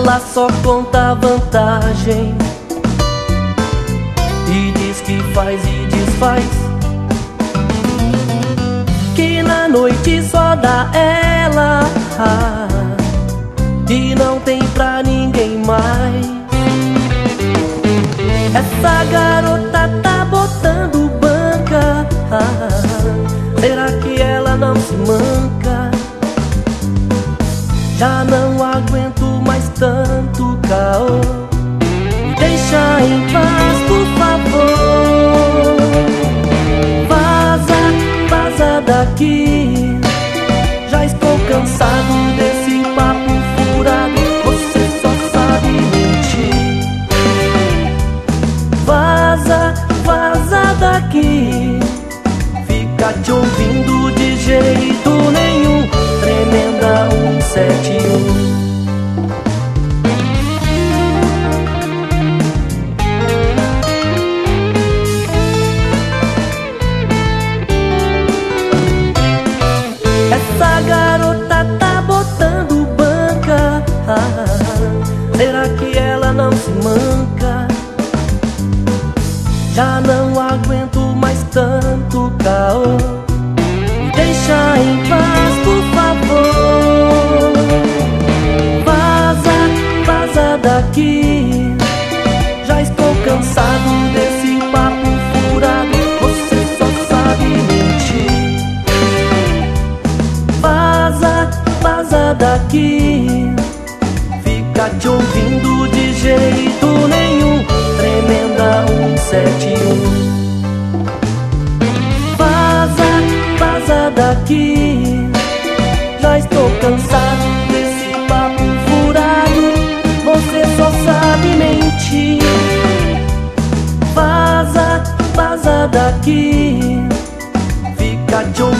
Ela só conta vantagem e diz que faz e desfaz, que na noite só dá ela e não tem pra ninguém mais. Essa garota tá botando banca, será que ela não se manca? Já não aguento mais tanto caô, me deixa em paz, por favor. Vaza, vaza daqui, já estou cansado desse papo furado, você só sabe mentir. Vaza, vaza daqui, fica te ouvindo de jeito nenhum, tremenda 171. Essa garota tá botando banca, será que ela não se manca? Já não aguento mais tanto caô, me deixa em paz, por favor. Vaza, vaza daqui, já estou cansado desse papo furado, você só sabe mentir. Vaza, vaza daqui, fica te ouvindo de jeito nenhum, tremenda 171. Vaza, vaza daqui, já estou cansado desse papo furado, você só sabe mentir. Vaza, vaza daqui, fica te ouvindo